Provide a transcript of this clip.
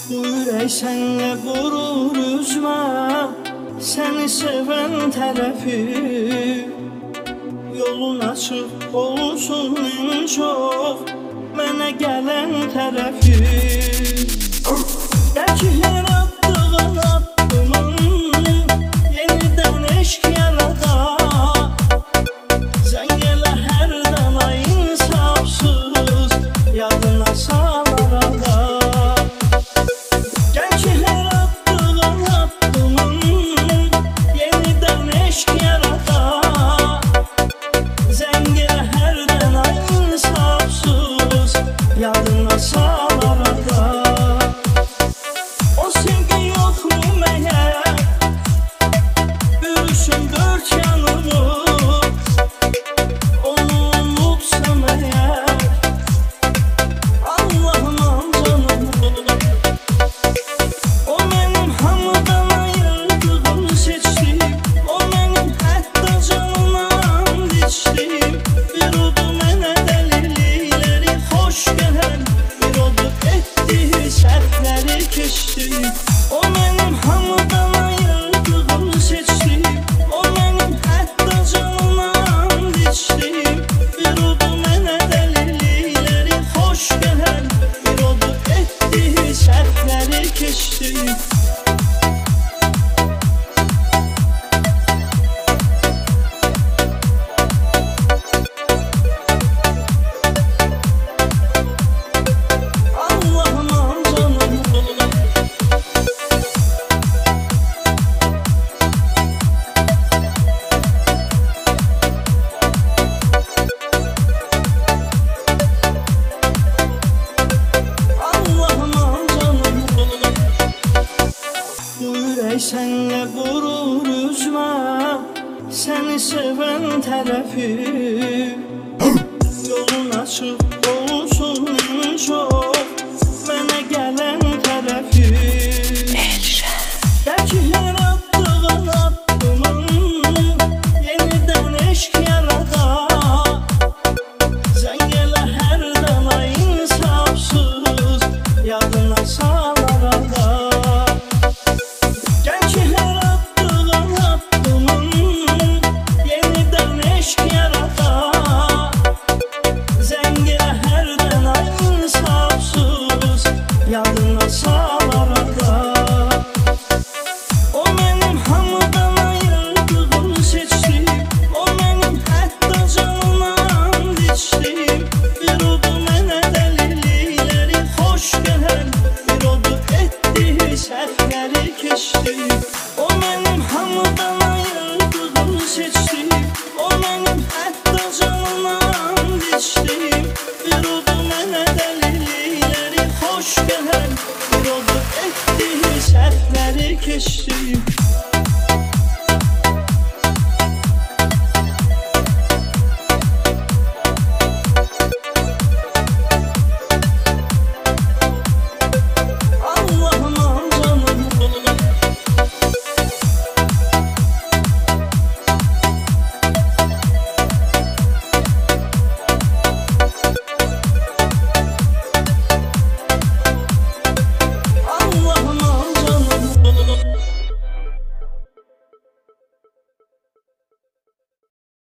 Bu ürək sənlə qurur üzmə, səni sevən tərəfi. Yolun açıq olsun en çox mənə gələn tərəfi. Bəlkə hər attığın addımın yenidən eşq yaradar. Sən gələ hərdən ay insafsız yadına salar adar. Bəlkə hər attığın addımın yenidən eşq yaradar. Sən gələ hərdən ay insafsız yadına salar adar. O sevgi yok mu meğer, bürüşün dört yanımı. Onu unutsam eğer, Allah'ım canımı. O benim hamıdan ayırdığım seçtim. O benim hətta canımdan içtim. Bir odu mənə dəlillikləri xoş gələn, bir odu etdiyi səhvləri keçdim. O benim hamıdan ayırdığım seçtim. O benim hətta canımdan içtim. Bir odu mənə dəlillikləri xoş gələn, bir odu etdiyi səhvləri keçdim. Allah'ım canım. Allah'ım canım. Bu ürək sənlə qurur üzmə, səni sevən tərəfi. Yolun açıq olsun en çox mənə gələn tərəfi. Bəlkə hər attığın addımın yenidən eşq yaradar. Sən gələ hərdən ay insafsız yadına salar adar. Bəlkə hər attığın addımın yenidən eşq yaradar. Sən gələ hərdən ay insafsız yadına salar adar. O benim hamıdan ayırdığım seçtim. O benim hətta canımdan içtim. Bir odu mənə dəlillikləri xoş gələn, bir odu etdiyi səhvləri keçdim. O benim hamıdan ayırdığım seçtim. O benim hətta canımdan içtim. Bir odu mənə dəlillikləri xoş gələn, bir odu etdiyi səhvləri keçdim.